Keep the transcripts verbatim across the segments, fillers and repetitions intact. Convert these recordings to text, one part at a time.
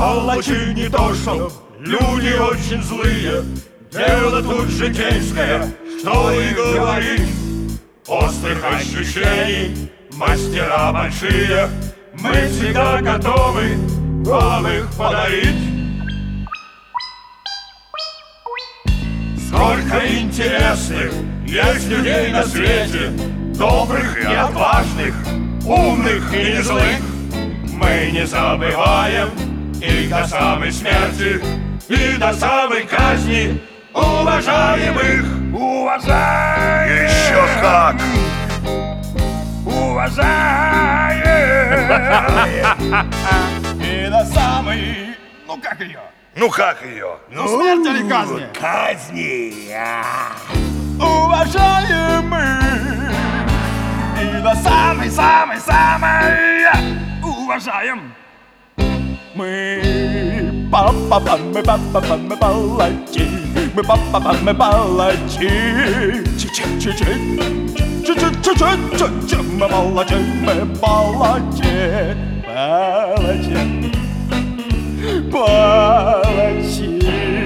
Палачи не то что, люди очень злые. Дело тут житейское, что и говорить. Острых ощущений мастера большие, мы всегда готовы вам их подарить. Сколько интересных есть людей на свете, добрых и отважных, умных и не злых. Мы не забываем и до самой смерти, и до самой казни уважаем их. Уважаем! Еще как! Уважаем! И до самой... Ну как ее? Ну как ее? Ну смерть или казни? Казни! Уважаем мы! И до самой-самой-самой уважаем! Мы па-па-па, мы па-па-па, мы палачи, мы па-па-па, мы палачи. Чи-чи-чи-чи, чи-чи-чи-чи-чи, мы палачи, мы палачи, палачи, палачи.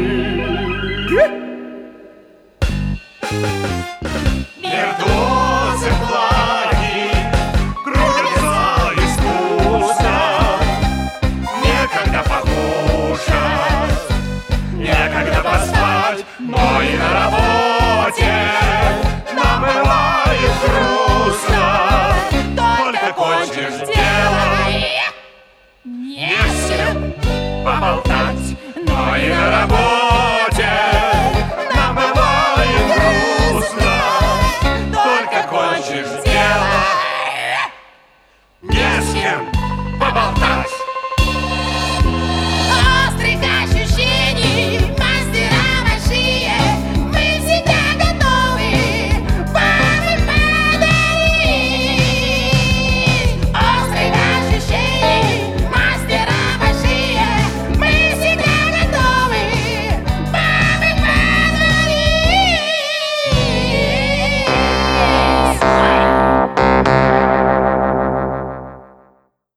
Виртуозы плаги крутятся искусно. Некогда покушать, некогда поспать, но и на работе нам бывает грустно. Только кончишь дело, не с кем поболтать, но и на работе нам бывает грустно. Только кончишь дело, не с кем